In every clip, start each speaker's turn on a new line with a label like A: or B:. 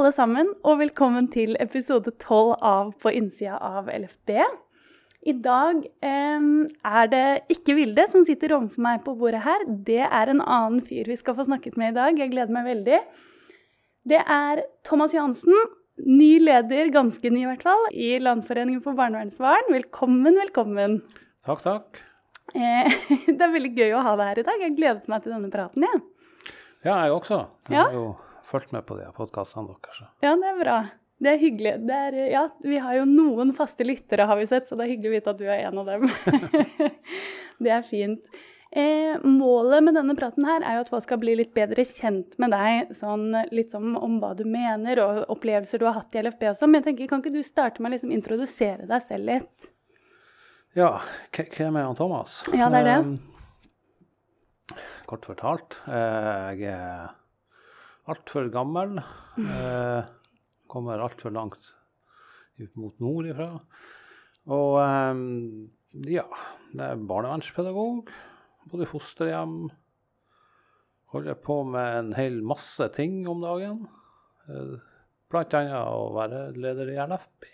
A: alle sammen, og velkommen til episode 12 av På innsida av LFB. I dag det ikke Vilde som sitter overfor meg på bordet her. Det en annen fyr vi skal få snakket med i dag. Jeg gleder meg veldig. Det Thomas Johansen, ny leder, ganske ny i hvert fall, i Landsforeningen for barnevernsbarn. Velkommen, velkommen.
B: Takk, takk.
A: Det veldig gøy å ha deg her i dag. Jeg gledet meg til denne praten, ja.
B: Ja, jeg også. Jeg har jo fulgt med på de podcastene deres.
A: Ja, det bra. Det hyggelig. Ja, vi har jo noen faste lyttere, har vi sett, så det hyggelig å vite at du en av dem. Det fint. Målet med denne praten her jo at folk skal bli litt bedre kjent med deg, sånn litt om hva du mener og opplevelser du har hatt i LFB også. Men jeg tenker, kan ikke du starte med å liksom introdusere deg selv litt? Ja,
B: hvem han Thomas?
A: Ja, det det.
B: Kort fortalt, jeg alt for gammel, kommer alt for langt ut mot nord ifra. Og ja, det barnevernspedagog, både fosterhjem, holder på med en hel masse ting om dagen. Blant annet å være leder i LFB.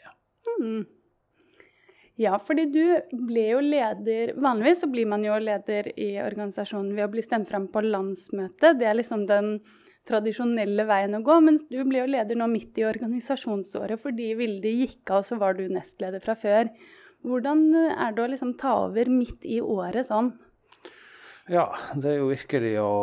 A: Ja, fordi du ble jo leder, vanligvis så blir man jo leder i organisasjonen ved å bli stemt frem på landsmøtet. Det liksom den tradisjonelle veien å gå, mens du ble jo leder nå midt i organisasjonsåret, fordi Vilde gikk av, så var du nestleder fra før. Hvordan det å liksom ta over midt i året sånn?
B: Ja, det jo virkelig å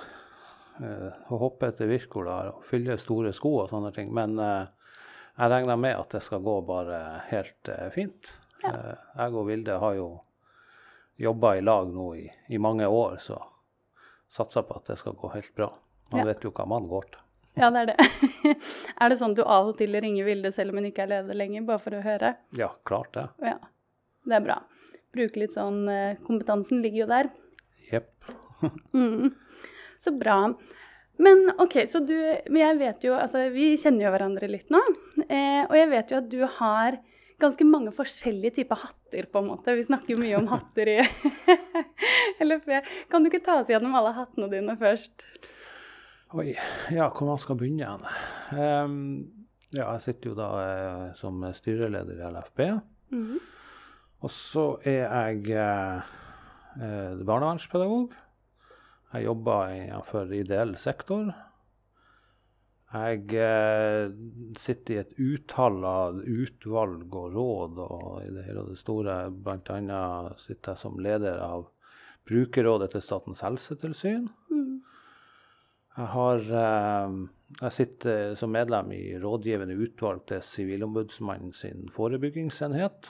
B: hoppe etter Wirkola og fylle store sko og sånne ting, men jeg regner med at det skal gå bare helt fint. Ja. Jeg og Vilde har jo jobbet i lag nå i mange år, så satser på at det skal gå helt bra. Man vet jo hva man går til.
A: Ja, det det. Det sånn at du av og til ringer Vilde selv om hun ikke leder lenger, bare for å høre?
B: Ja, klart det.
A: Ja, det bra. Bruke litt sånn, kompetansen ligger jo der.
B: Jepp.
A: Så bra. Men ok, så jeg vet jo, altså vi kjenner jo hverandre litt nå, og jeg vet jo at du har ganske mange forskjellige typer hatter på en måte. Vi snakker jo mye om hatter i LFB. Kan du ikke ta oss gjennom alle hattene dine først?
B: Oi, ja, hvor man skal begynne igjen. Ja, jeg sitter jo da som styreleder i LFB. Og så jeg barnevernspedagog. Jeg jobber innenfor ideell sektor. Jeg sitter i et utall av utvalg og råd, og i det hele det store, blant annet sitter jeg som leder av brukerrådet til Statens helsetilsyn. Jeg sitter som medlem i rådgivende utvalg til Sivilombudsmannen sin forebyggingsenhet.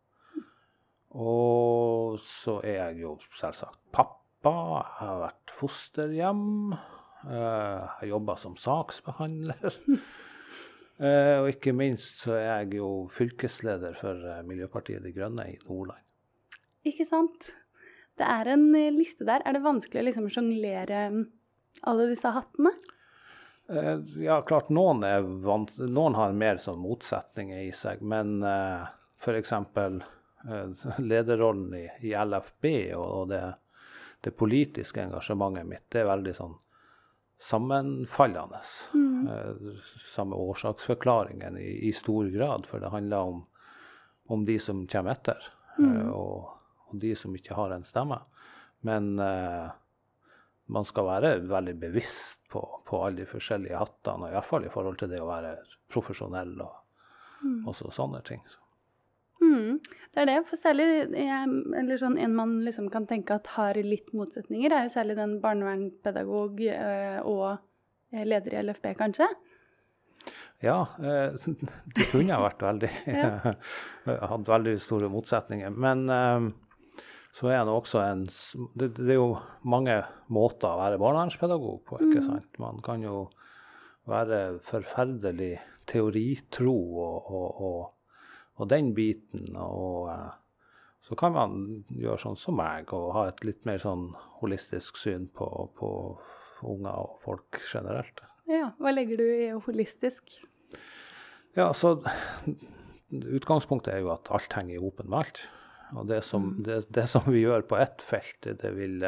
B: Og så jeg jo selvsagt pappa, jeg har vært fosterhjem. Jeg jobber som saksbehandler, og ikke minst så jeg jo fylkesleder for Miljøpartiet De Grønne i Nordland.
A: Ikke sant? Det en liste der. Det vanskelig å liksom jonglere alle disse hattene?
B: Ja, klart noen har mer sånn motsetninger i seg, men for eksempel lederrollen i LFB og det politiske engasjementet mitt, det veldig sånn sammenfallende. Samme årsaksforklaringen i stor grad, for det handler om de som kommer etter, og de som ikke har en stemme. Men man skal være veldig bevisst på alle de forskjellige hattene, og i hvert fall i forhold til det å være profesjonell og sånne ting. Det det, for særlig eller sånn, en man liksom kan tenke at har litt motsetninger, jo særlig den barnevernspedagog og leder i LFB, kanskje? Ja, det kunne ha vært veldig, hatt veldig store motsetninger, men så det også det jo mange måter å være barnevernspedagog på, ikke sant? Man kan jo være forferdelig teoritro og den biten, og så kan man gjøre sånn som meg, og ha et litt mer sånn holistisk syn på unger og folk generelt.
A: Ja, hva legger du i holistisk?
B: Ja, så utgangspunktet jo at alt henger i hopen med alt. Og det som vi gjør på ett felt, det vil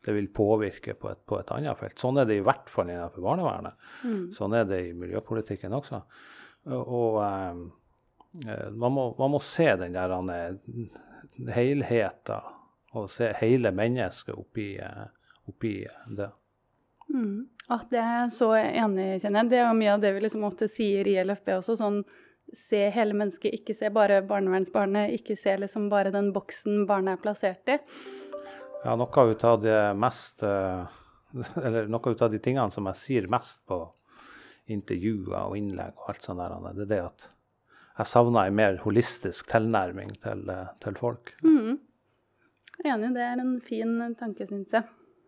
B: det vil påvirke på et annet felt. Sånn er det i hvert fall innenfor barnevernet. Sånn er det i miljøpolitikken også. Og man må se den der helheten, og se hele mennesket oppi det.
A: Det er jeg så enig i, kjenner jeg. Det er jo mye av det vi liksom ofte sier i LFB også, sånn se hele mennesket, ikke se bare barnevernsbarnet, ikke se liksom bare den boksen barnet er plassert i.
B: Ja, noe ut av det mest, eller noe ut av de tingene som jeg sier mest på intervjuer og innlegg og alt sånt der, det er det at jeg savner en mer holistisk tilnærming til folk.
A: Jeg er enig, det er en fin tanke, synes jeg.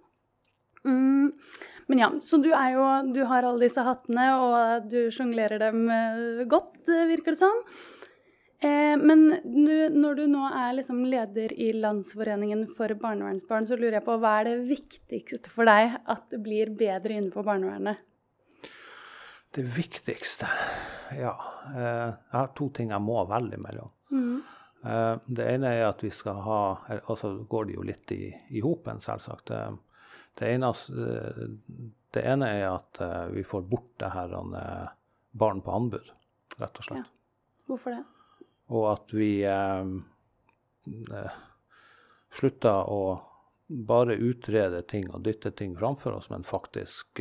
A: Men ja, så du har alle disse hattene, og du jonglerer dem godt, virker det som. Men når du nå er liksom leder i Landsforeningen for barnevernsbarn, så lurer jeg på, hva er det viktigste for deg at det blir bedre innenfor barnevernet?
B: Det viktigste? Ja, jeg har 2 ting jeg må velge mellom. Det ene er at vi skal ha, altså går det jo litt i hopen selvsagt. Det ene er at vi får bort det her barn på anbud, rett og slett.
A: Ja. Hvorfor det?
B: Og at vi slutter å bare utrede ting og dytte ting framfor oss, men faktisk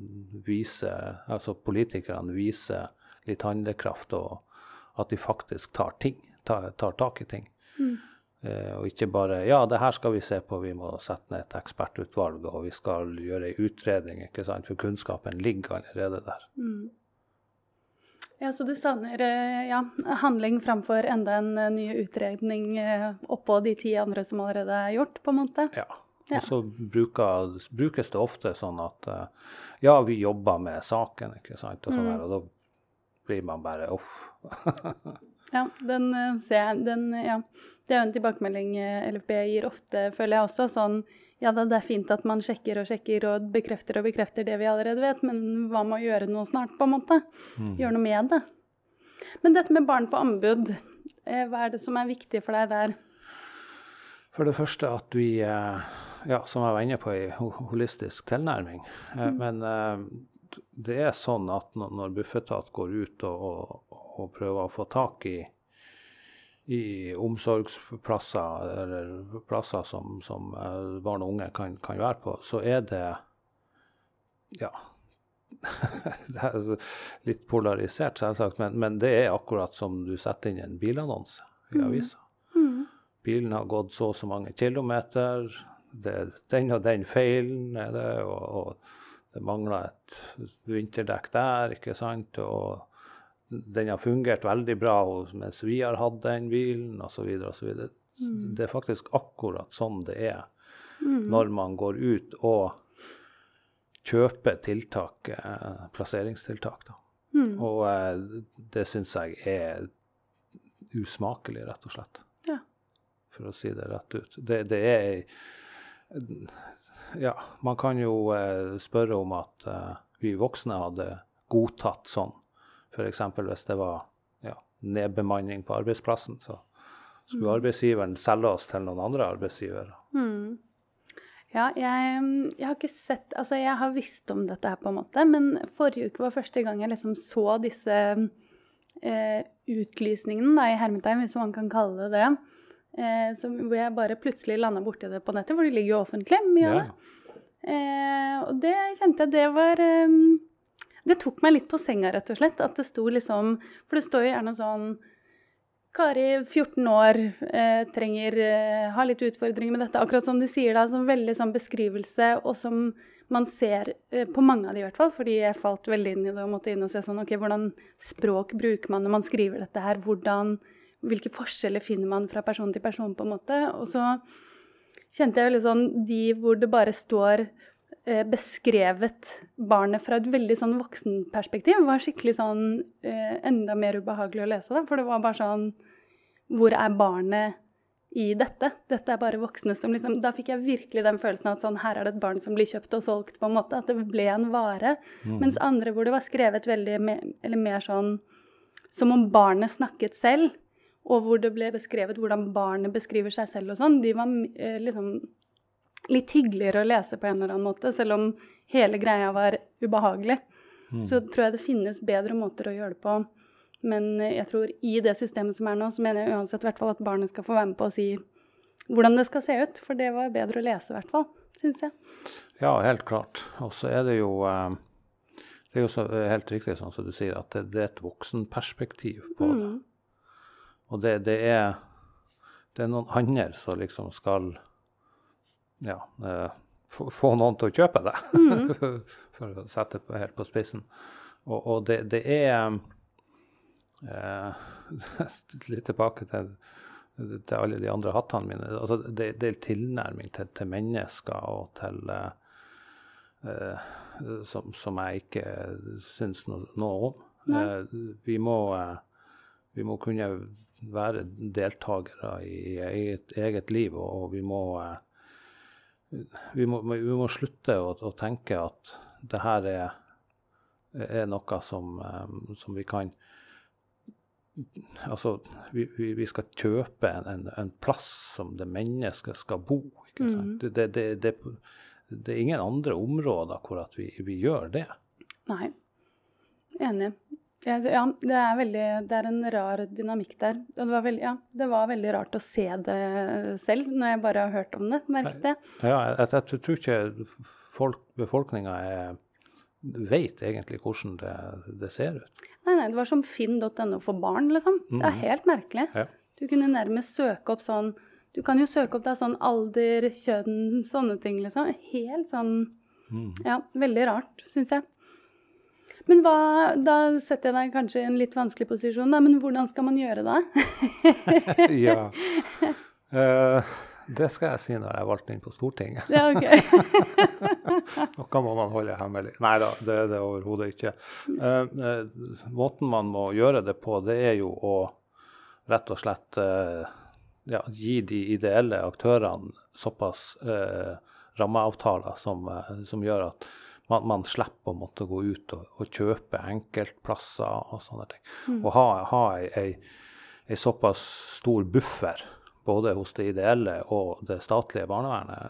B: politikerne viser litt handlekraft, og at de faktisk tar tak i ting. Og ikke bare, ja, det her skal vi se på, vi må sette ned et ekspertutvalg, og vi skal gjøre en utredning, ikke sant, for kunnskapen ligger allerede der. Ja, så du savner handling framfor enda en ny utredning oppå de 10 andre som allerede er gjort, på en måte? Ja, og så brukes det ofte sånn at, ja, vi jobber med saken, ikke sant, og sånn her, og da blir man bare off.
A: Ja, den ser jeg, det er jo en tilbakemelding LFB gir ofte, føler jeg også, sånn, ja, det er fint at man sjekker og bekrefter det vi allerede vet, men hva med å gjøre noe snart, på en måte? Gjøre noe med det. Men dette med barn på anbud, hva er det som er viktig for deg der?
B: For det første at vi, som jeg var inne på, i holistisk tilnærming, men det er sånn at når Bufetat går ut og prøver å få tak i omsorgsplasser, eller plasser som barn og unge kan være på, så er det, ja, det er litt polarisert selvsagt, men det er akkurat som du setter inn en bilannonse i avisa. Bilen har gått så og så mange kilometer, den og den feilen er det, og det mangler et vinterdekk der, ikke sant, og den har fungert veldig bra mens vi har hatt den bilen, og så videre, og så videre. Det er faktisk akkurat sånn det er når man går ut og kjøper tiltak, plasseringstiltak. Da. Og det synes jeg er usmakelig, rett og slett. Ja. For å si det rett ut. Det er, ja, man kan jo spørre om at vi voksne hadde godtatt sånn. For eksempel hvis det var nedbemanning på arbeidsplassen, så skulle arbeidsgiveren selge oss til noen andre arbeidsgivere.
A: Ja, jeg har ikke sett, altså jeg har visst om dette her på en måte, men forrige uke var første gang jeg liksom så disse utlysningene da, i hermetegn, hvis man kan kalle det det, hvor jeg bare plutselig landet borti det på nettet, for de ligger jo offentlig, mye av det. Og det kjente jeg, det var... Det tok meg litt på senga, rett og slett, at det sto liksom, for det står jo gjerne sånn, Kari, 14 år, har litt utfordringer med dette, akkurat som du sier da, som veldig sånn beskrivelse, og som man ser på mange av de i hvert fall, fordi jeg falt veldig inn i det og måtte inn og se sånn, ok, hvordan språk bruker man når man skriver dette her, hvilke forskjeller finner man fra person til person på en måte, og så kjente jeg veldig sånn, de hvor det bare står beskrevet barnet fra et veldig sånn voksenperspektiv var skikkelig sånn enda mer ubehagelig å lese det, for det var bare sånn, hvor er barnet i dette? Dette er bare voksne som liksom, da fikk jeg virkelig den følelsen av at sånn, her er det et barn som blir kjøpt og solgt på en måte, at det ble en vare, mens andre hvor det var skrevet veldig, eller mer sånn, som om barnet snakket selv, og hvor det ble beskrevet hvordan barnet beskriver seg selv og sånn, de var liksom litt hyggeligere å lese på en eller annen måte, selv om hele greia var ubehagelig. Så tror jeg det finnes bedre måter å gjøre det på. Men jeg tror i det systemet som nå, så mener jeg uansett i hvert fall at barnet skal få være med på å si hvordan det skal se ut. For det var bedre å lese i hvert fall, synes jeg.
B: Ja, helt klart. Og så det er jo så helt riktig sånn som du sier, at det et voksenperspektiv på det. Og det er noen andre som liksom skal få noen til å kjøpe det, for å sette det helt på spissen. Og det er litt tilbake til alle de andre hattene mine. Altså, det er tilnærming til mennesker og til som jeg ikke synes noe om. Vi må kunne være deltakere i eget liv, og vi må slutte å tenke at det her er noe som vi kan. Altså, vi skal kjøpe en plass som det mennesket skal bo, ikke sant? Det er ingen andre områder hvor at vi gjør det. Nei,
A: enig. Ja, det er en rar dynamikk der. Og det var veldig rart å se det selv, når jeg bare har hørt om det, merket jeg.
B: Ja, jeg tror ikke befolkningen vet egentlig hvordan det ser ut.
A: Nei, det var som finn.no for barn, liksom. Det er helt merkelig. Ja. Du kunne nærmest søke opp sånn, du kan jo søke opp da sånn alder, kjønn, sånne ting, liksom. Helt sånn, veldig rart, synes jeg. Men da setter jeg deg kanskje i en litt vanskelig posisjon, da, men hvordan skal man gjøre det?
B: Det skal jeg si når jeg er valgt inn på Stortinget.
A: Ja, ok.
B: Noe må man holde hemmelig. Neida, det er det overhodet ikke. Måten man må gjøre det på, det er jo å rett og slett gi de ideelle aktørene såpass rammeavtaler som gjør at man slipper å måtte gå ut og kjøpe enkeltplasser og sånne ting. Og ha en såpass stor buffer både hos det ideelle og det statlige barnevernet,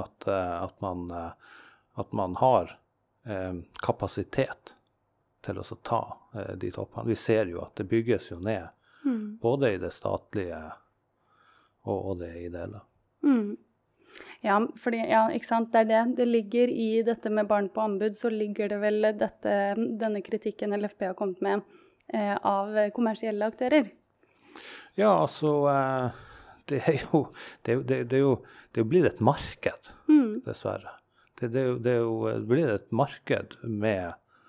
B: at man har kapasitet til å ta de toppene. Vi ser jo at det bygges jo ned, både i det statlige og det ideelle.
A: Ja, fordi, ikke sant, det er det. Det ligger i dette med barn på anbud, så ligger det vel denne kritikken LFB har kommet med av kommersielle aktører.
B: Ja, altså... Det er jo blitt et marked, dessverre. Det blir et marked med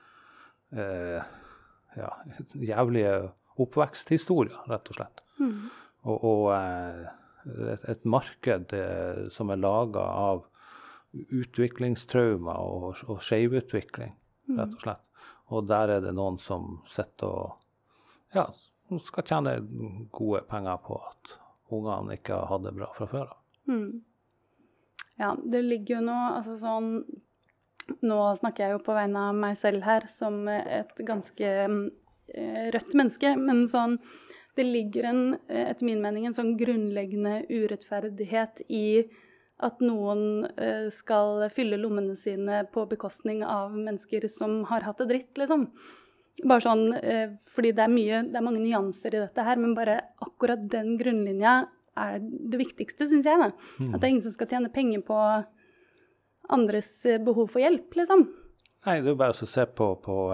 B: jævlige oppveksthistorier, rett og slett. Og et marked som laget av utviklingstraumer og skjevutvikling, rett og slett. Og der det noen som sitter og skal tjene gode penger på at ungene ikke hadde det bra fra før av.
A: Ja, det ligger jo noe, altså sånn, nå snakker jeg jo på vegne av meg selv her, som et ganske rødt menneske, men sånn, det ligger etter min mening en sånn grunnleggende urettferdighet i at noen skal fylle lommene sine på bekostning av mennesker som har hatt det dritt, liksom. Bare sånn, fordi det er mange nyanser i dette her, men bare akkurat den grunnlinja det viktigste, synes jeg da. At det er ingen som skal tjene penger på andres behov for hjelp, liksom.
B: Nei, det er bare å se på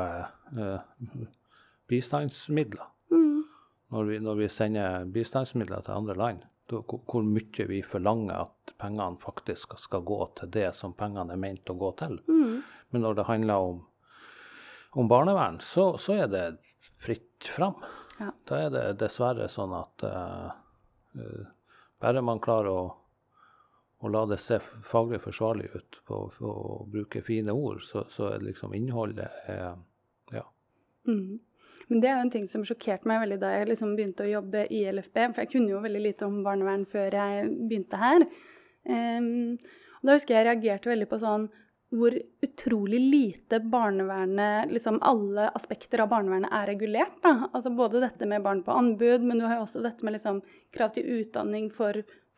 B: bistandsmidler. Når vi sender bistandsmidler til andre land, hvor mye vi forlanger at pengene faktisk skal gå til det som pengene ment å gå til. Men når det handler om barnevern, så det fritt fram. Ja. Da det dessverre sånn at bare man klarer å la det se faglig forsvarlig ut på å bruke fine ord, så liksom innholdet
A: Men det jo en ting som sjokkerte meg veldig da jeg liksom begynte å jobbe i LFB, for jeg kunne jo veldig lite om barnevern før jeg begynte her. Og da husker jeg reagerte veldig på sånn, hvor utrolig lite barnevernet, liksom alle aspekter av barnevernet regulert da. Altså både dette med barn på anbud, men du har jo også dette med liksom krav til utdanning for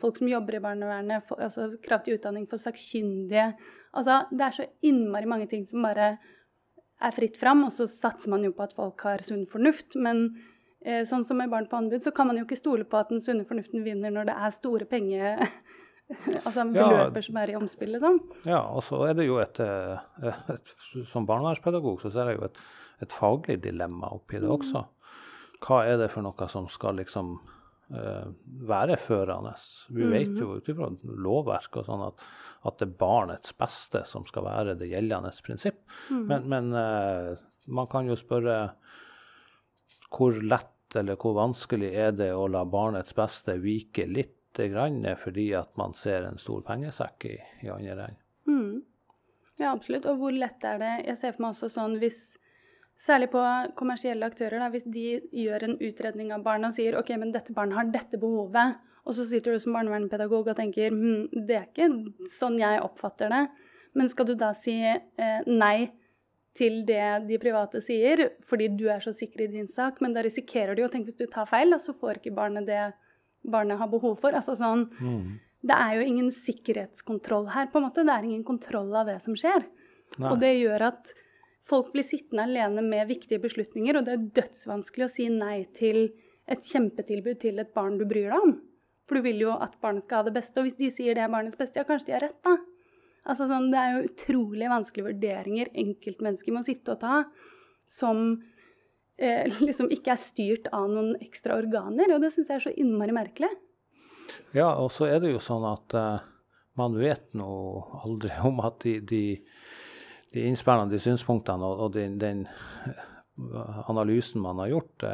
A: folk som jobber i barnevernet, altså krav til utdanning for sakkyndige. Altså, det så innmari mange ting som bare fritt fram, og så satser man jo på at folk har sunn fornuft, men sånn som med barn på anbud, så kan man jo ikke stole på at den sunne fornuften vinner når det store penger, altså beløper som i omspill, liksom.
B: Ja, og så det jo som barnevernspedagog så ser jeg jo et faglig dilemma oppi det også. Hva det for noe som skal liksom være førende? Vi vet jo utifra lovverk og sånn at det barnets beste som skal være det gjeldende prinsipp. Men man kan jo spørre hvor lett eller hvor vanskelig det å la barnets beste vike litt grann fordi at man ser en stor pengesekk i andre enden.
A: Ja, absolutt. Og hvor lett det? Jeg ser for meg også sånn særlig på kommersielle aktører, da, hvis de gjør en utredning av barna og sier ok, men dette barnet har dette behovet, og så sitter du som barnevernspedagog og tenker det ikke sånn jeg oppfatter det, men skal du da si nei til det de private sier, fordi du så sikker i din sak, men da risikerer du jo, tenk hvis du tar feil, så får ikke barnet det barnet har behov for. Altså sånn, det jo ingen sikkerhetskontroll her, på en måte. Det ingen kontroll av det som skjer. Nei. Og det gjør at folk blir sittende alene med viktige beslutninger, og det dødsvanskelig å si nei til et kjempetilbud til et barn du bryr deg om. For du vil jo at barnet skal ha det beste, og hvis de sier det barnets beste, ja, kanskje de har rett da. Altså sånn, det jo utrolig vanskelige vurderinger enkeltmennesker må sitte og ta, som liksom ikke styrt av noen ekstra organer, og det synes jeg så innmari merkelig.
B: Ja, og så det jo sånn at man vet nå aldri om at de innspillene, de synspunktene og den analysen man har gjort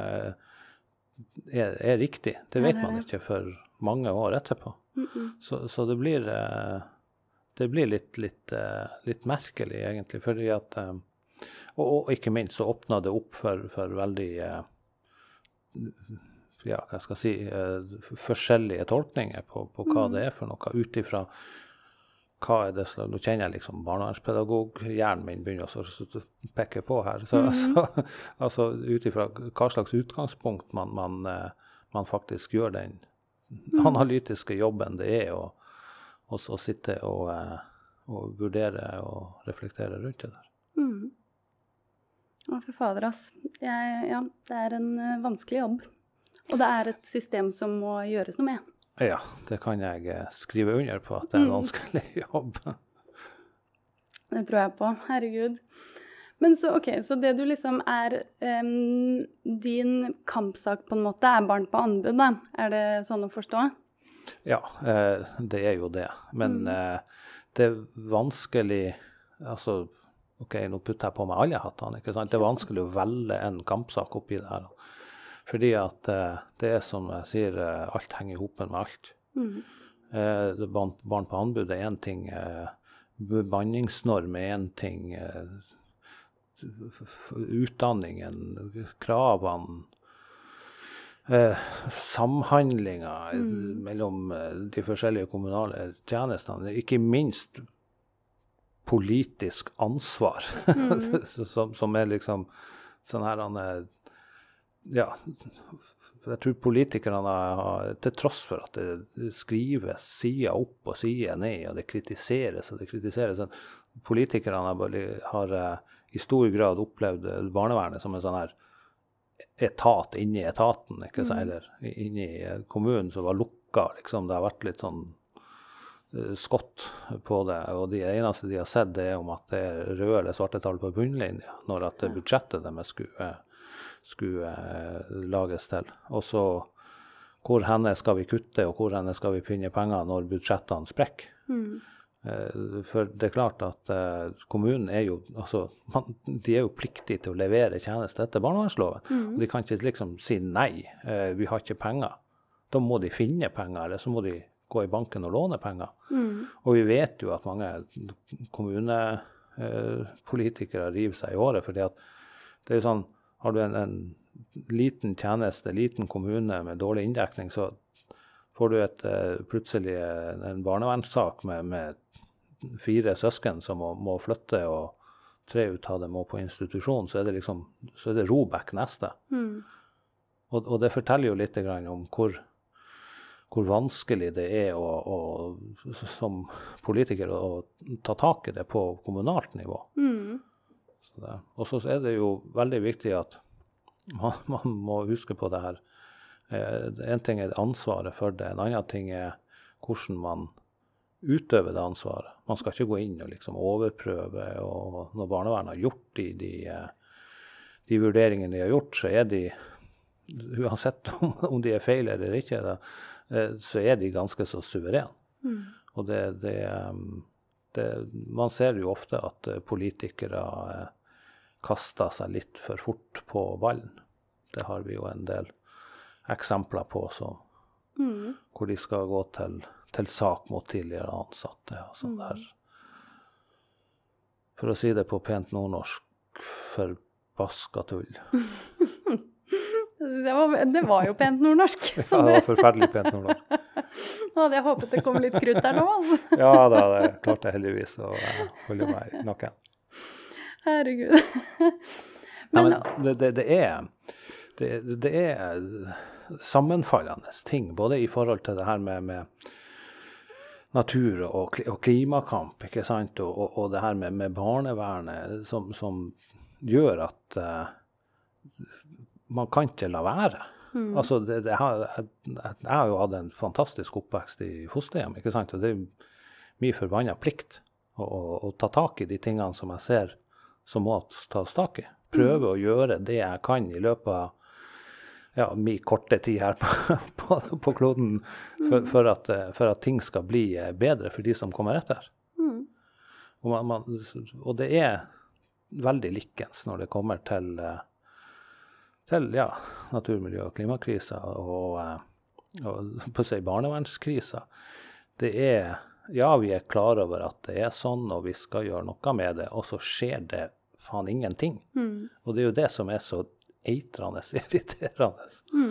B: riktig. Det vet man ikke for mange år etterpå. Så det blir litt merkelig egentlig, fordi at og ikke minst så åpner det opp for veldig ja, hva skal jeg si, forskjellige tolkninger på hva det for noe, utifra hva det slags, nå kjenner jeg liksom barnevernspedagog, hjernen min begynner å pekke på her, så altså utifra hva slags utgangspunkt man faktisk gjør den analytiske jobben det og så sitte og vurdere og reflektere rundt det der.
A: Å, for fader, ass. Ja, det en vanskelig jobb. Og det et system som må gjøres noe med.
B: Ja, det kan jeg skrive under på at det en vanskelig jobb.
A: Det tror jeg på, herregud. Men så, ok, så det du liksom din kampsak på en måte barn på anbud, da? Det sånn å forstå?
B: Ja, det jo det. Men det vanskelig, altså, ok, nå putter jeg på meg alle hattene, ikke sant? Det vanskelig å velge en kampsak oppi det her. Fordi at det som jeg sier, alt henger i hopen med alt. Barn på anbud en ting, bemanningsnorm en ting, utdanningen, kravene, samhandlinger mellom de forskjellige kommunale tjenestene, ikke minst politisk ansvar, som liksom sånn her, ja, jeg tror politikerne har, til tross for at det skrives side opp og side ned, og det kritiseres, politikerne har i stor grad opplevd barnevernet som en sånn her etat inni etaten, ikke sant, eller inni kommunen som var lukket, liksom. Det har vært litt sånn skott på det, og det eneste de har sett det om at det røde eller svarte tall på bunnlinja, når at budsjettet deres skulle lages til. Og så, hvor henne skal vi kutte, og hvor henne skal vi finne penger når budsjettene sprekker? For det klart at kommunen jo, altså, de jo pliktige til å levere tjenester etter barnevernsloven. Og de kan ikke liksom si nei, vi har ikke penger. Da må de finne penger, eller så må de gå i banken og låne penger. Og vi vet jo at mange kommunepolitikere river seg i håret, fordi at det jo sånn, har du en liten tjeneste, liten kommune med dårlig inndekning, så får du plutselig en barnevernssak med 4 søsken som må flytte, og 3 ut av dem må på institusjon, så det liksom, så det Robek neste. Og det forteller jo litt grann om hvor vanskelig det som politiker å ta tak i det på kommunalt nivå. Og så det jo veldig viktig at man må huske på det her. En ting ansvaret for det, en annen ting hvordan man utøver det ansvaret. Man skal ikke gå inn og liksom overprøve, og når barnevernet har gjort de vurderingene de har gjort, så de, uansett om de feil eller ikke, så de ganske så suverene. Og man ser jo ofte at politikere kaster seg litt for fort på ballen. Det har vi jo en del eksempler på hvor de skal gå til sak mot tidligere ansatte og sånn der. For å si det på pent nordnorsk, forbaska tull.
A: Det var jo pent nordnorsk.
B: Ja, det var forferdelig pent nordnorsk.
A: Hadde jeg håpet det kom litt krutt der nå, altså.
B: Ja, det klarte jeg heldigvis å holde meg i nakken.
A: Herregud.
B: Men det sammenfallende ting, både i forhold til det her med natur og klimakamp, ikke sant? Og det her med barnevernet som gjør at man kan ikke la være. Altså, jeg har jo hatt en fantastisk oppvekst i fosterhjem, ikke sant? Og det min forbanna plikt å ta tak i de tingene som jeg ser som må tas tak i. Prøve å gjøre det jeg kan i løpet av min korte tid her på kloden for at ting skal bli bedre for de som kommer etter. Og det veldig likens når det kommer til naturmiljø- og klimakrisa og på å si barnevernskrisa. Det vi klar over at det sånn, og vi skal gjøre noe med det, og så skjer det faen ingenting. Og det jo det som så eitrende, irriterende.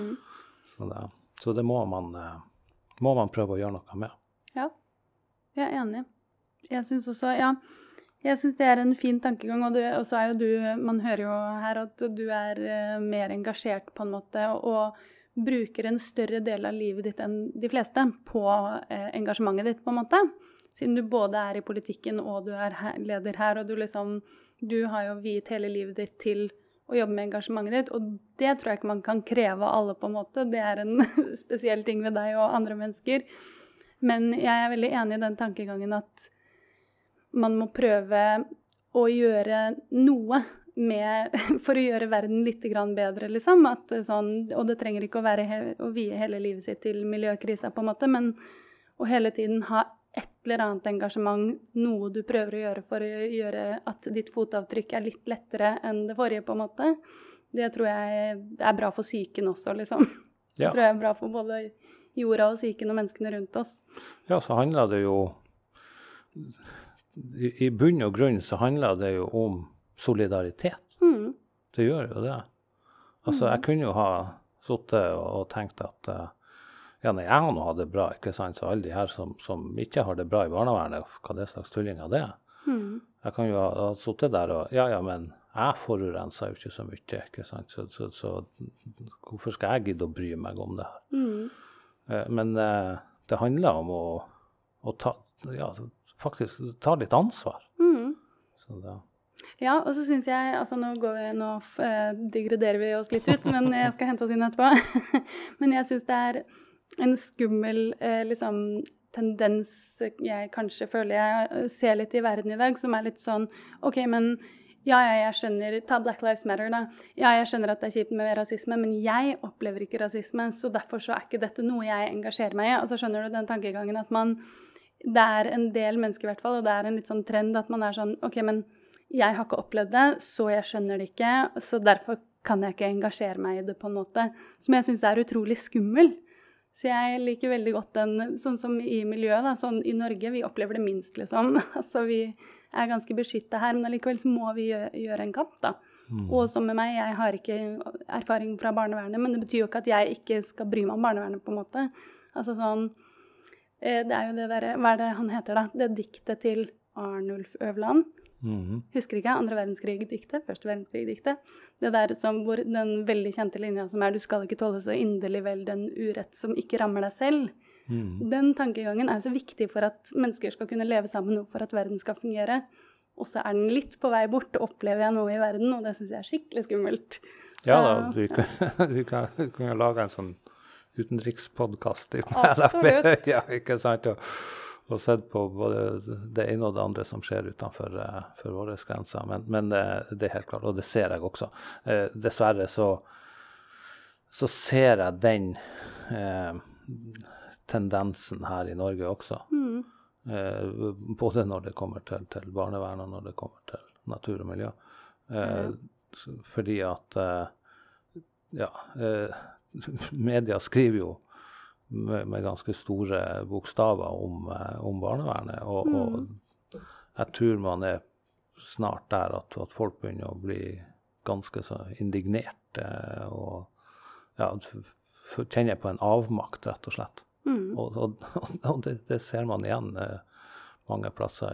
B: Så det må man prøve å gjøre noe med.
A: Ja, jeg enig. Jeg synes også, jeg synes det en fin tankegang, og så jo du, man hører jo her at du mer engasjert på en måte, og bruker en større del av livet ditt enn de fleste på engasjementet ditt på en måte. Siden du både i politikken og du leder her, og du har jo viet hele livet ditt til å jobbe med engasjementet ditt, og det tror jeg ikke man kan kreve av alle på en måte. Det en spesiell ting ved deg og andre mennesker. Men jeg veldig enig i den tankegangen at man må prøve å gjøre noe for å gjøre verden litt grann bedre, liksom. Og det trenger ikke å vie hele livet sitt til miljøkrisa på en måte, men å hele tiden ha et eller annet engasjement, noe du prøver å gjøre for å gjøre at ditt fotavtrykk litt lettere enn det forrige på en måte. Det tror jeg bra for psyken også, liksom. Det tror jeg bra for både jorda og psyken og menneskene rundt oss.
B: Ja, så handler det jo, i bunn og grunn så handler det jo om solidaritet. Det gjør jo det. Altså, jeg kunne jo ha suttet og tenkt at jeg har nå hatt det bra, ikke sant? Så alle de her som ikke har det bra i barnevernet, hva det slags tulling av det? Jeg kan jo ha suttet der og, men jeg forurenser jo ikke så mye, ikke sant? Så hvorfor skal jeg gidde å bry meg om det her? Men det handler om å faktisk ta litt ansvar. Så det.
A: Ja, og så synes jeg, altså nå degraderer vi oss litt ut, men jeg skal hente oss inn etterpå. Men jeg synes det en skummel tendens jeg kanskje føler jeg ser litt i verden i dag, som litt sånn, ok, men jeg skjønner, ta Black Lives Matter da, jeg skjønner at det kjipt med rasisme, men jeg opplever ikke rasisme, så derfor så ikke dette noe jeg engasjerer meg i. Altså skjønner du den tankegangen at det en del mennesker i hvert fall, og det en litt sånn trend at man sånn, ok, men jeg har ikke opplevd det, så jeg skjønner det ikke, så derfor kan jeg ikke engasjere meg i det på en måte, som jeg synes utrolig skummel. Så jeg liker veldig godt sånn som i miljøet, da, sånn i Norge, vi opplever det minst, liksom. Altså vi ganske beskyttet her, men allikevel så må vi gjøre en kamp, da. Og som med meg, jeg har ikke erfaring fra barnevernet, men det betyr jo ikke at jeg ikke skal bry meg om barnevernet på en måte. Altså sånn, det jo det der, hva det han heter da? Det diktet til Arnulf Øverland. Husker ikke, andre verdenskrig-diktet, første verdenskrig-diktet. Det der hvor den veldig kjente linja som du skal ikke tåle så inderlig vel den urett som ikke rammer deg selv. Den tankegangen er så viktig for at mennesker skal kunne leve sammen og for at verden skal fungere. Og så er den litt på vei bort, opplever jeg noe i verden, og det synes jeg er skikkelig skummelt.
B: Ja da, vi kan lage en sånn utenrikspodcast i LFB, ja, ikke sant? Og sett på både det ene og det andre som skjer utenfor for våre grenser. Men det er helt klart, og det ser jeg også. Dessverre så ser jeg den tendensen her i Norge også. Både når det kommer til barnevern og når det kommer til natur og miljø. Fordi at media skriver jo med ganske store bokstaver om barnevernet, og jeg tror man er snart der at folk begynner å bli ganske så indignert og kjenner på en avmakt, rett og slett. Og det ser man igjen mange plasser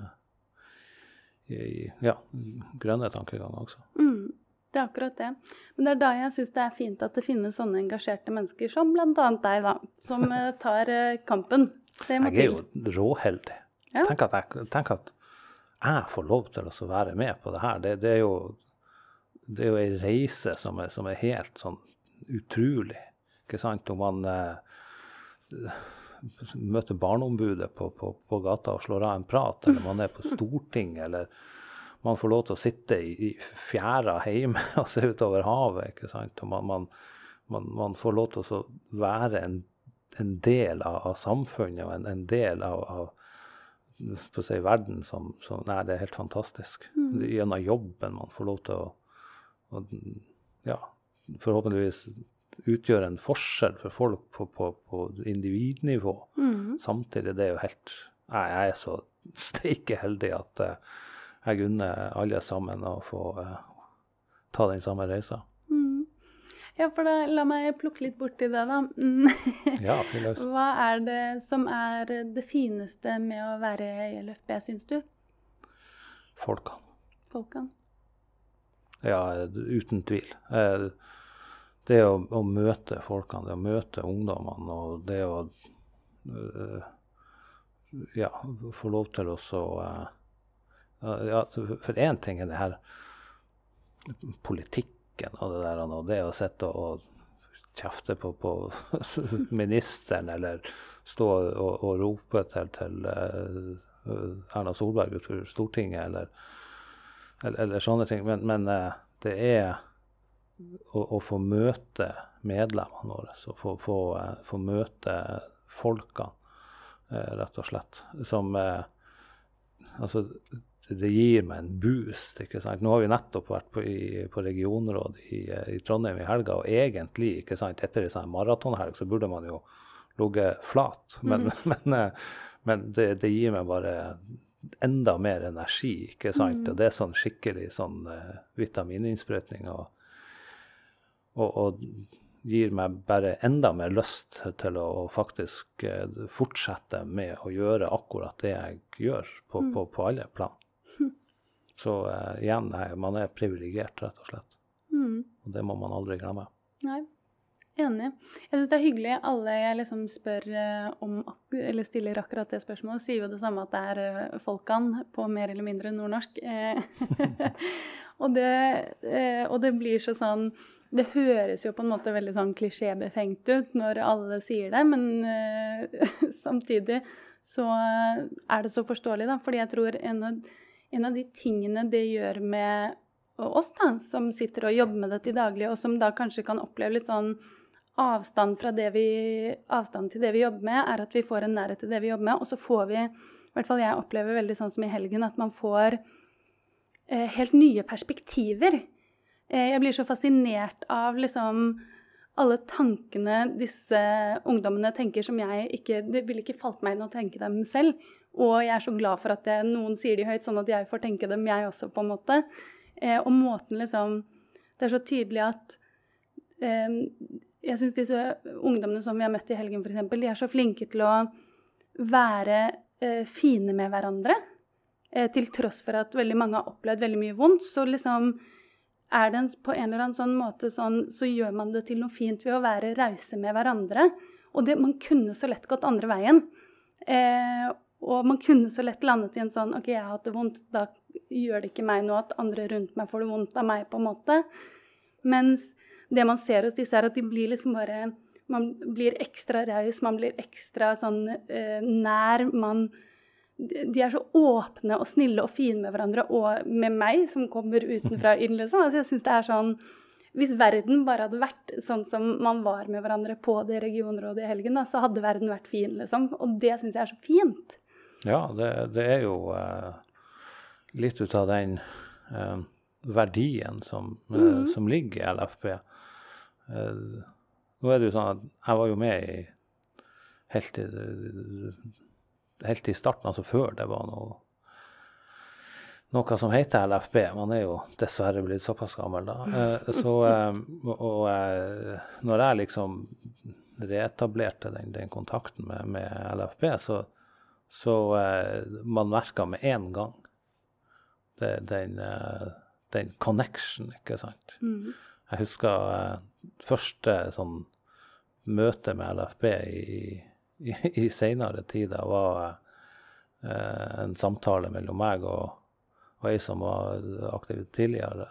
B: i grønne tankeganger også.
A: Det er akkurat det. Men det er da jeg synes det er fint at det finnes sånne engasjerte mennesker som blant annet deg da, som tar kampen. Jeg
B: er jo råheldig. Ja. Tenk at jeg får lov til å være med på det her. Det er jo en reise som er helt sånn utrolig. Ikke sant? Om man møter barneombudet på gata og slår av en prat, eller man er på Stortinget, eller man får lov til å sitte i fjæra hjemme og se utover havet, ikke sant? Og man får lov til å være en del av samfunnet og en del av på å si, verden som nei, det er helt fantastisk. Gjennom jobben man får lov til å forhåpentligvis utgjøre en forskjell for folk på individnivå. Samtidig det er jo helt, jeg er så steike heldig at jeg unner alle sammen å få ta den samme reisa.
A: Ja, for da la meg plukke litt bort i det da.
B: Ja,
A: hva er det som er det fineste med å være i LFB, synes du? Folkene?
B: Ja, uten tvil. Det å møte folkene, det å møte ungdommene, og det å få lov til å for en ting er det her politikken og det der, og det å sitte og kjefte på ministeren, eller stå og rope til Erna Solberg utenfor Stortinget, eller sånne ting, men det er å få møte medlemmene våre, så få møte folkene, rett og slett, som altså det gir meg en boost, ikke sant? Nå har vi nettopp vært på regionråd i Trondheim i helga, og egentlig, ikke sant, etter en sånn maratonhelg så burde man jo ligge flat, men det gir meg bare enda mer energi, ikke sant? Og det er sånn skikkelig sånn vitamininnsprøytning, og gir meg bare enda mer lyst til å faktisk fortsette med å gjøre akkurat det jeg gjør på alle plan. Så igjen, man er privilegert, rett og slett. Og det må man aldri glemme.
A: Nei, enig. Jeg synes det er hyggelig. Alle jeg liksom spør om, eller stiller akkurat det spørsmålet, sier jo det samme at det er folkene på mer eller mindre nordnorsk. og det blir så sånn, det høres jo på en måte veldig sånn klisjébefengt ut når alle sier det, men samtidig så er det så forståelig da, fordi jeg tror en av de tingene det gjør med oss da, som sitter og jobber med det til daglig, og som da kanskje kan oppleve litt sånn avstand til det vi jobber med, er at vi får en nærhet til det vi jobber med, og så får vi, i hvert fall jeg opplever veldig sånn som i helgen, at man får helt nye perspektiver. Jeg blir så fascinert av liksom alle tankene disse ungdommene tenker som det ville ikke falt meg inn å tenke dem selv, og jeg er så glad for at noen sier de høyt, sånn at jeg får tenke dem jeg også på en måte. Og måten liksom, det er så tydelig at jeg synes disse ungdommene som vi har møtt i helgen for eksempel, de er så flinke til å være fine med hverandre, til tross for at veldig mange har opplevd veldig mye vondt, så liksom er det på en eller annen sånn måte sånn, så gjør man det til noe fint ved å være rause med hverandre, Og man kunne så lett gått andre veien. Og man kunne så lett landet i en sånn, ok, jeg har hatt det vondt, da gjør det ikke meg noe at andre rundt meg får det vondt av meg på en måte. Mens det man ser hos disse at de blir liksom bare, man blir ekstra raus, man blir ekstra sånn nær, de så åpne og snille og fine med hverandre, og med meg som kommer utenfra inn, liksom. Altså jeg synes det sånn, hvis verden bare hadde vært sånn som man var med hverandre på det regionrådet i helgen, da, så hadde verden vært fin, liksom. Og det synes jeg så fint.
B: Ja, det jo litt ut av den verdien som ligger i LFB. Nå det jo sånn at jeg var jo med helt i starten, altså før det var noe som heter LFB. Man jo dessverre blitt såpass gammel da. Når jeg liksom reetablerte den kontakten med LFB, så man merket med en gang den connection, ikke sant? Jeg husker første sånn møte med LFB i senere tid var en samtale mellom meg og jeg som var aktiv tidligere,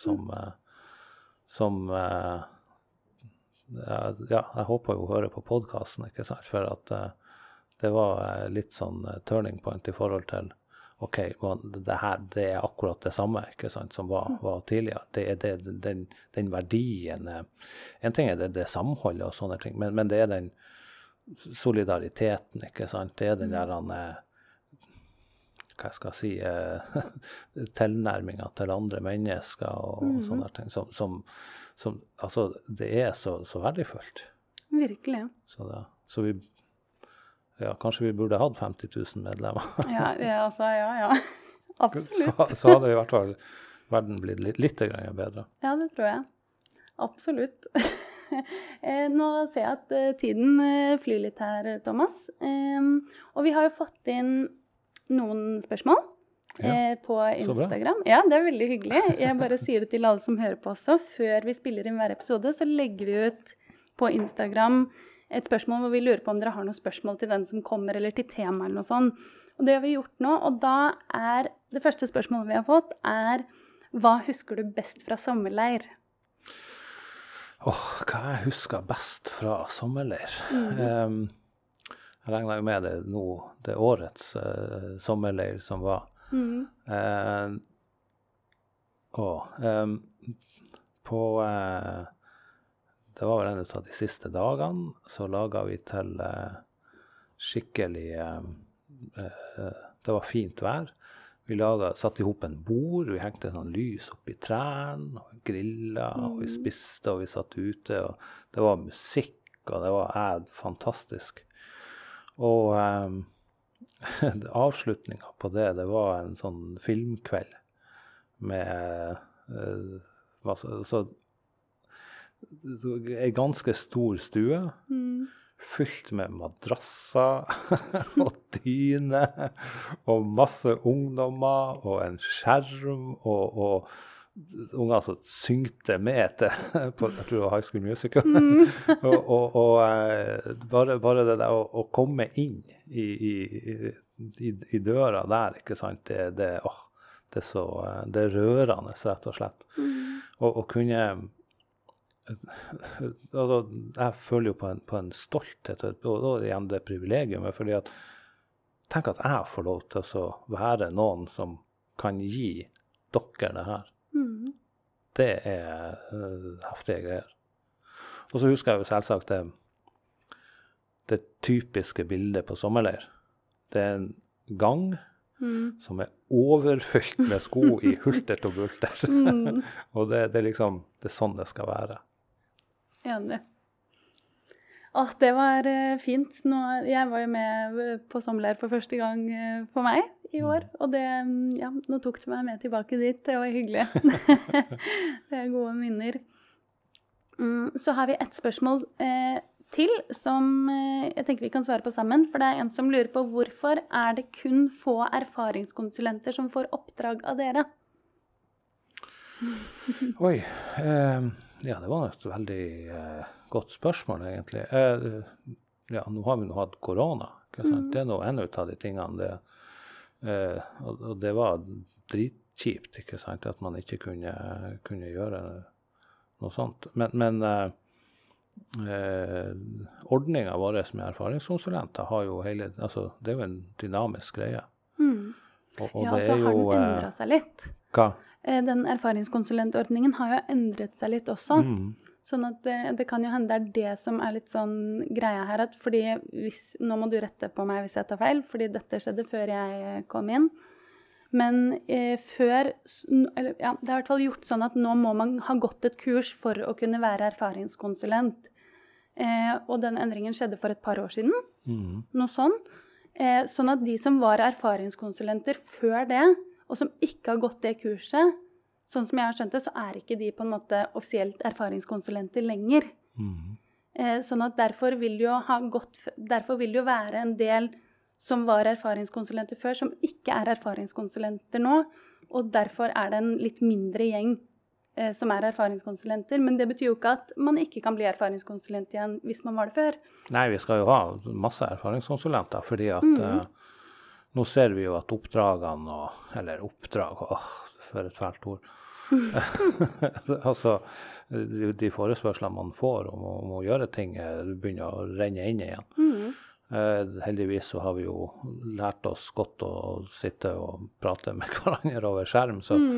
B: jeg håper jo å høre på podcasten, ikke sant? For at det var litt sånn turning point i forhold til, ok, det akkurat det samme, ikke sant, som var tidligere. Den verdien, en ting det samholdet og sånne ting, men det den solidariteten, ikke sant, det den der, hva skal jeg si, tilnærmingen til andre mennesker og sånne ting, som altså, det så verdifullt.
A: Virkelig.
B: Så vi kanskje vi burde hatt 50 000 medlemmer.
A: ja. Absolutt.
B: Så hadde i hvert fall verden blitt litt bedre.
A: Ja, det tror jeg. Absolutt. Nå ser jeg at tiden flyr litt her, Thomas. Og vi har jo fått inn noen spørsmål på Instagram. Ja, det veldig hyggelig. Jeg bare sier det til alle som hører på også. Før vi spiller inn hver episode, så legger vi ut på Instagram et spørsmål hvor vi lurer på om dere har noen spørsmål til den som kommer, eller til tema eller noe sånt. Og det har vi gjort nå, og da det første spørsmålet vi har fått hva husker du best fra sommerleir?
B: Hva jeg husker best fra sommerleir? Jeg regner jo med det nå, det årets sommerleir som var. Det var vel en av de siste dagene, så laget vi til skikkelig, det var fint vær. Vi satt ihop en bord, vi hengte sånn lys opp i trærne, og vi grillet, og vi spiste, og vi satt ute, og det var musikk, og det var fantastisk. Og avslutningen på det var en sånn filmkveld med en ganske stor stue, fylt med madrasser og dyne, og masse ungdommer, og en skjerm, og unger som syngte med jeg tror det var High School Musical. Bare det der å komme inn i døra der, ikke sant, det rørende, rett og slett. Og kunne altså, jeg føler jo på en stolthet, og igjen det privilegiumet, fordi at tenk at jeg får lov til å være noen som kan gi dere det her. Det heftige greier. Og så husker jeg jo selvsagt det typiske bildet på sommerleir. Det en gang som overfylt med sko i hulter og bulter. Og det liksom, det sånn det skal være.
A: Enig. Det var fint. Jeg var jo med på sommerleir for første gang for meg i år, og nå tok du meg med tilbake dit. Det var hyggelig. Det gode minner. Så har vi et spørsmål til som jeg tenker vi kan svare på sammen, for det en som lurer på hvorfor det kun få erfaringskonsulenter som får oppdrag av dere?
B: Oi, ja, det var et veldig godt spørsmål, egentlig. ja, nå har vi nå hatt korona, ikke sant? Det nå en av de tingene, og det var dritkjipt, ikke sant, at man ikke kunne gjøre noe sånt. Men ordningen vår med erfaringskonsulenter har jo altså, det er jo en dynamisk greie. Og
A: ja,
B: det
A: så
B: er
A: har
B: jo,
A: den endret seg litt.
B: Hva?
A: Den erfaringskonsulentordningen har jo endret seg litt også. Sånn at det kan jo hende det er det som er litt sånn greia her, at fordi nå må du rette på meg hvis jeg tar feil, fordi dette skjedde før jeg kom inn. Men før, eller ja, det er i hvert fall gjort sånn at nå må man ha gått et kurs for å kunne være erfaringskonsulent. Og den endringen skjedde for et par år siden, noe sånn. Sånn at de som var erfaringskonsulenter før det, og som ikke har gått det kurset, sånn som jeg har skjønt det, så er ikke de på en måte offisielt erfaringskonsulenter lenger. Sånn at derfor vil det jo være en del som var erfaringskonsulenter før, som ikke er erfaringskonsulenter nå, og derfor er det en litt mindre gjeng som er erfaringskonsulenter, men det betyr jo ikke at man ikke kan bli erfaringskonsulent igjen hvis man var det før.
B: Nei, vi skal jo ha masse erfaringskonsulenter, fordi at nå ser vi jo at oppdragene, eller oppdrag, for et fælt ord, altså de forespørslene man får om å gjøre ting, begynner å renne inn igjen. Heldigvis så har vi jo lært oss godt å sitte og prate med hverandre over skjerm,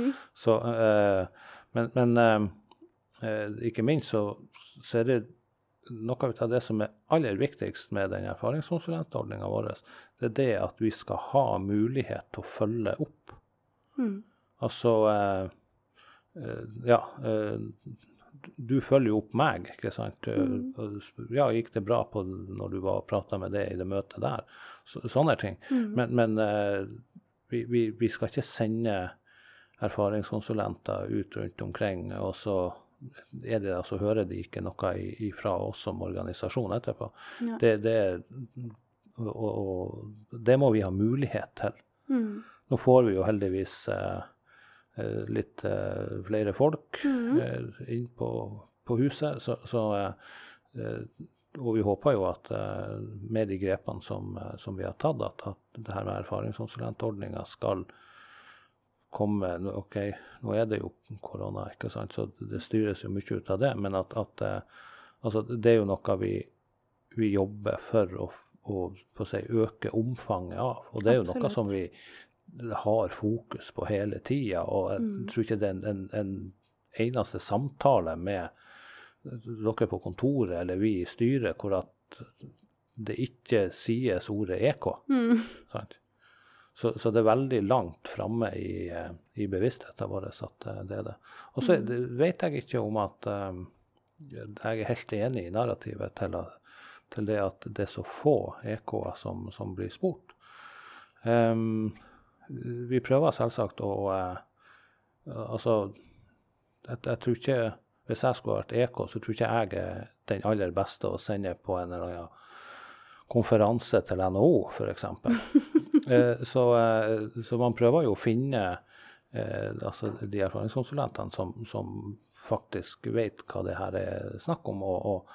B: men ikke minst så er det noe av det som er aller viktigst med den erfaringskonsulentordningen vår, det er det at vi skal ha mulighet til å følge opp. Altså, du følger jo opp meg, ikke sant? Ja, gikk det bra når du var og pratet med det i det møtet der? Sånne ting. Men vi skal ikke sende erfaringskonsulenter ut rundt omkring, og så hører de ikke noe fra oss som organisasjon etterpå. Ja. Det må vi ha mulighet til. Nå får vi jo heldigvis litt flere folk inn på huset, og vi håper jo at med de grepene som vi har tatt, at det her med erfaringskonsulentordningen skal komme. Ok, nå er det jo korona, ikke sant, så det styres jo mye ut av det, men altså, det er jo noe vi jobber for å øke omfanget av, og det er jo noe som vi har fokus på hele tiden, og jeg tror ikke det er en eneste samtale med dere på kontoret eller vi i styret hvor at det ikke sies ordet EK. Sant? Så det er veldig langt fremme i bevisstheten vår at det er det. Og så vet jeg ikke om at jeg er helt enig i narrativet til det at det er så få EK-er som blir spurt. Vi prøver selvsagt altså, jeg tror ikke, hvis jeg skulle vært EK, så tror ikke jeg er den aller beste å sende på en eller annen konferanse til NHO, for eksempel. Så man prøver jo å finne altså de erfaringskonsulentene som faktisk vet hva det her er snakk om,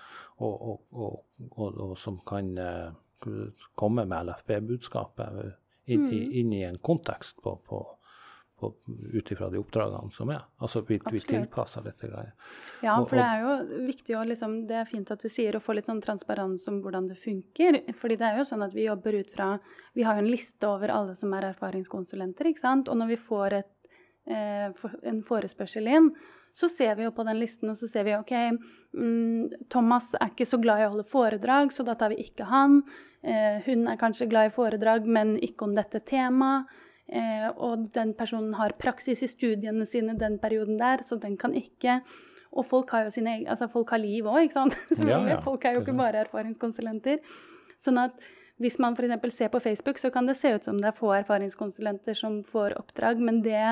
B: og som kan komme med LFB-budskapet inn i en kontekst ut ifra de oppdragene som er. Altså vi tilpasser dette greier.
A: Ja, for det er jo viktig å det er fint at du sier å få litt sånn transparens om hvordan det funker, fordi det er jo sånn at vi jobber ut fra, vi har jo en liste over alle som er erfaringskonsulenter, ikke sant? Og når vi får en forespørsel inn, så ser vi jo på den listen, og så ser vi, ok, Thomas er ikke så glad i å holde foredrag, så da tar vi ikke han. Hun er kanskje glad i foredrag, men ikke om dette temaet. Og den personen har praksis i studiene sine den perioden der, så den kan ikke. Og folk har jo sine egne, altså folk har liv også, ikke sant? Ja. Folk er jo ikke bare erfaringskonsulenter. Sånn at hvis man for eksempel ser på Facebook, så kan det se ut som det er få erfaringskonsulenter som får oppdrag, men det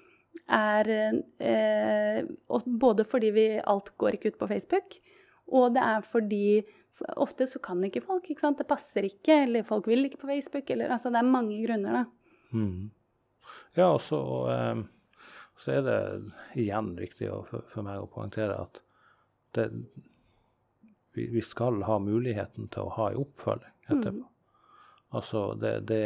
A: både fordi alt går ikke ut på Facebook, og det er fordi ofte så kan ikke folk, ikke sant? Det passer ikke, eller folk vil ikke på Facebook, eller altså det er mange grunner da.
B: Ja, og så er det igjen viktig for meg å poengtere at vi skal ha muligheten til å ha en oppfølging etterpå. Altså det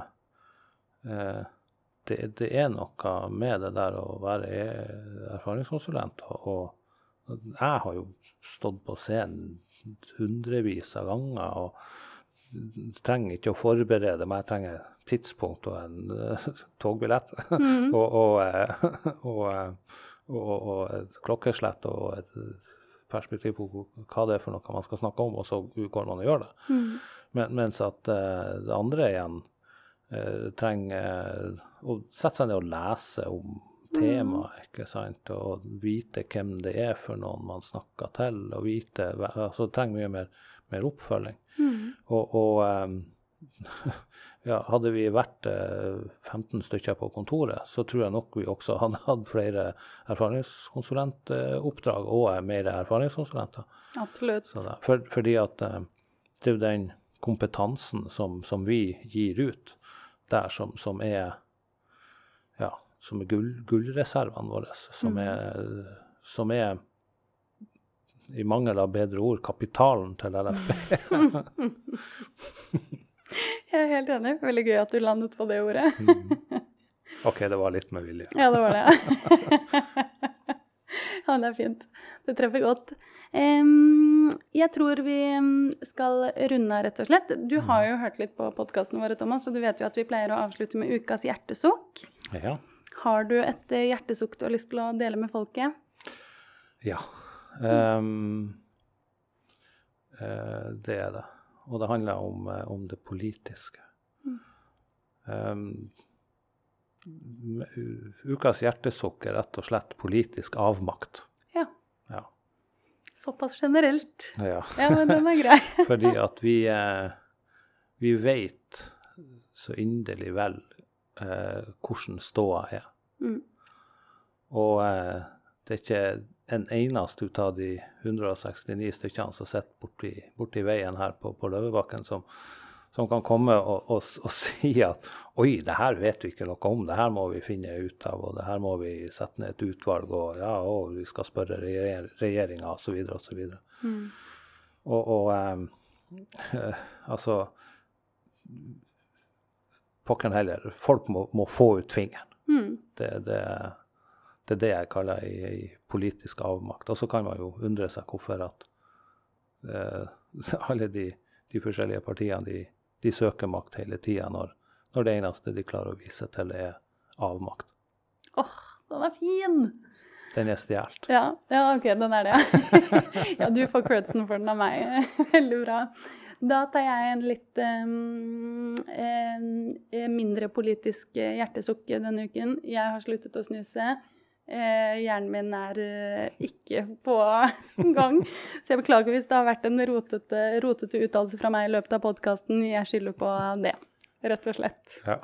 B: er noe med det der å være erfaringskonsulent, og jeg har jo stått på scenen hundrevis av ganger, og trenger ikke å forberede meg, jeg trenger tidspunkt og en togbillett, og et klokkeslett og et perspektiv på hva det er for noe man skal snakke om, og så går man og gjør det. Mens at det andre igjen trenger å sette seg ned og lese om temaet, ikke sant, og vite hvem det er for noen man snakker til, og vite, altså det trenger mye mer oppfølging. Ja, hadde vi vært 15 stykker på kontoret, så tror jeg nok vi også hadde hatt flere erfaringskonsulentoppdrag og mer erfaringskonsulenter.
A: Absolutt.
B: Fordi at det er jo den kompetansen som vi gir ut der som er gullreservene våre, som er i mangel av bedre ord, kapitalen til LFB.
A: Jeg er helt enig. Veldig gøy at du landet på det ordet.
B: Ok, det var litt med vilje.
A: Ja, det var det. Ja, det er fint. Det treffer godt. Jeg tror vi skal runde rett og slett. Du har jo hørt litt på podcasten vår, Thomas, og du vet jo at vi pleier å avslutte med ukas hjertesukk.
B: Ja.
A: Har du et hjertesukk du har lyst til å dele med folket?
B: Ja. Det er det. Og det handler om det politiske. Ukas hjertesukk er rett og slett politisk avmakt. Ja.
A: Såpass generelt.
B: Ja.
A: Ja, men den er grei.
B: Fordi at vi vet så inderlig vel hvordan ståa er. Og det er ikke en eneste ut av de 169 stykkene som sitter borti veien her på Løvebakken som kan komme og si at oi, det her vet vi ikke noe om, det her må vi finne ut av, og det her må vi sette ned et utvalg, og vi skal spørre regjeringen, og så videre, og så videre. Altså, pokkeren heller, folk må få ut fingeren. Det er det jeg kaller i politisk avmakt. Og så kan man jo undre seg hvorfor at alle de forskjellige partiene, de søker makt hele tiden når det eneste de klarer å vise til er avmakt.
A: Den er fin!
B: Den er stjert. Ja,
A: ok, den er det. Ja, du får credsen for den av meg. Veldig bra. Da tar jeg en litt mindre politisk hjertesukk denne uken. Jeg har sluttet å snuse. Hjernen min er ikke på gang, så jeg beklager hvis det har vært en rotete uttalelse fra meg i løpet av podcasten. Jeg skylder på det, rett og slett. Ja.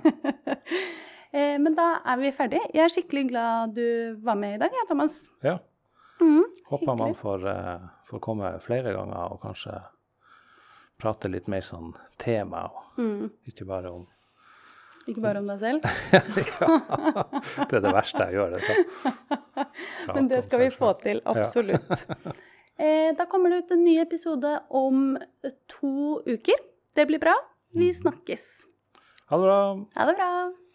A: Men da er vi ferdig. Jeg er skikkelig glad du var med i dag, Thomas.
B: Ja. Håper man får komme flere ganger og kanskje prate litt mer sånn tema, og ikke bare om deg selv? Ja, det er det verste jeg gjør.
A: Men det skal vi få til, absolutt. Da kommer det ut en ny episode om 2 uker. Det blir bra. Vi snakkes.
B: Ha det bra.
A: Ha det bra.